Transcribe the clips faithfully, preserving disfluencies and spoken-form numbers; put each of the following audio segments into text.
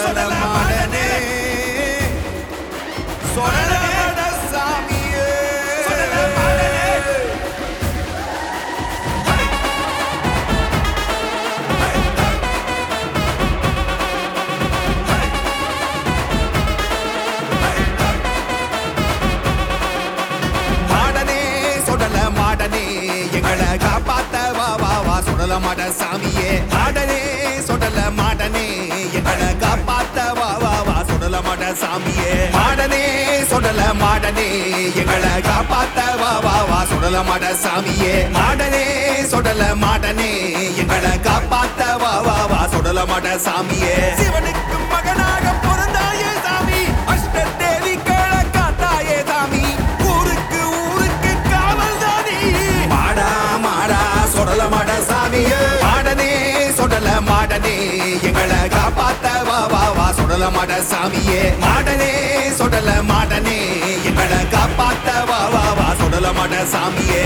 சொடல மாடனே சொடல மாட சாமியே சொடல மாடனே மாடனே சொடல மாடனே எங்களை காப்பாத்த வா வா வா சொடல மாட சாமியே மாடனே சொடல மாடனே எங்களை காப்பாத்த வா வா வா சொடல மாட சாமியே மாடனே சொடல மாடனே எங்களை காப்பாத்த வா வா வா சொடல மாட சாமியே மாடனே சொடல மாடனே எங்களை காப்பாத்த வா வா வா சொடல மாட சாமியே சிவனுக்கு மகனாக பிறந்தாயே சாமி அஷ்ட தேவி கேள காத்தாயே சாமி ஊருக்கு ஊருக்கு காவல் தானி மாடா மாடா சொடல மாட சாமியே மாடனே சொடல மாடனே எங்களை காப்பாத்த வா வா வா சொடல மாட சாமியே மாடனே சொடல மாடனே எங்களை காப்பாத்த வா வா வா சொடல மாட சாமியே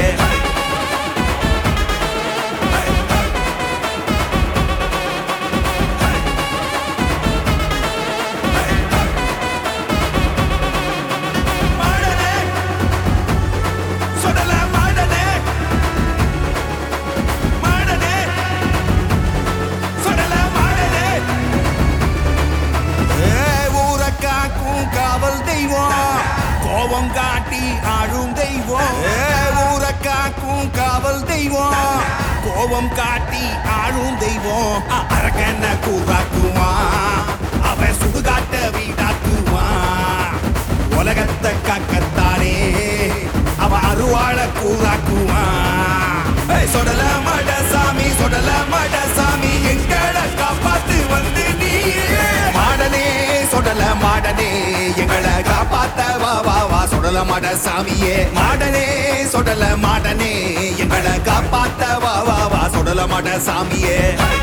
கோபம் காட்டி ஆழும் தெய்வம் ஊரை காக்கும் காவல் தெய்வம் கோபம் காட்டி ஆழும் தெய்வம் அரக்கன கூறாக்குவான் அவன் சுடுகாட்ட வீடாக்குவான் உலகத்தை காக்கத்தானே அவன் அருவாள கூறாக்குவான் சொடல மட சாமி சொடல மட சாமி எங்களை காப்பாத்து வந்து நீ மாடனே சொடல மாடனே எங்களை காப்பாத்த வா வா வா சொடல மாட சாமியே மாடனே சொடல மாடனே எங்களை காப்பாத்த வா வா வா சொடல மாட சாமியே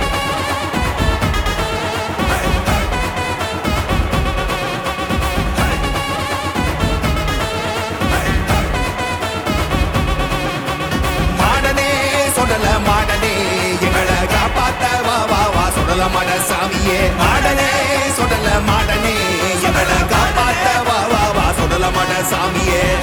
மாடனே சொடல மாடனே எங்களை காப்பாத்த வா வா வா சொடல மாட சாமியே மாடனே சொடல மாடனே எங்களை காப்பாத்த வா வா வா சொடல மாட சாமியே